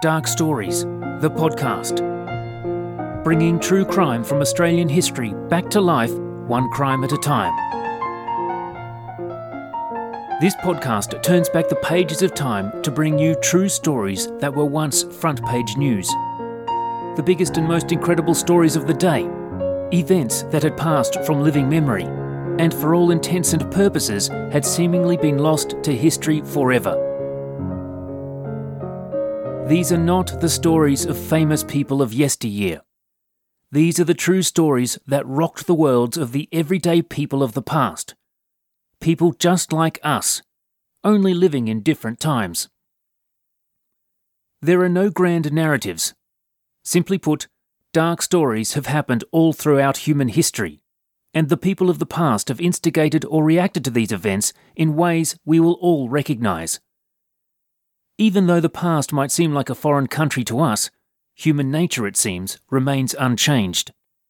Dark Stories, the podcast. Bringing true crime from Australian history back to life, one crime at a time. This podcast turns back the pages of time to bring you true stories that were once front-page news. The biggest and most incredible stories of the day. Events that had passed from living memory, and for all intents and purposes had seemingly been lost to history forever. These are not the stories of famous people of yesteryear. These are the true stories that rocked the worlds of the everyday people of the past. People just like us, only living in different times. There are no grand narratives. Simply put, dark stories have happened all throughout human history, and the people of the past have instigated or reacted to these events in ways we will all recognise. Even though the past might seem like a foreign country to us, human nature, it seems, remains unchanged.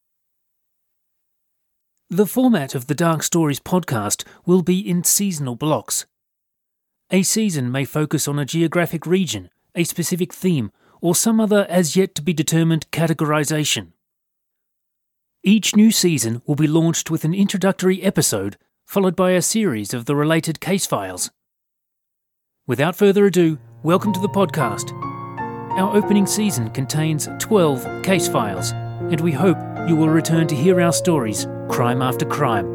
The format of the Dark Stories podcast will be in seasonal blocks. A season may focus on a geographic region, a specific theme, or some other as yet to be determined categorisation. Each new season will be launched with an introductory episode, followed by a series of the related case files. Without further ado, welcome to the podcast. Our opening season contains 12 case files, and we hope you will return to hear our stories, crime after crime.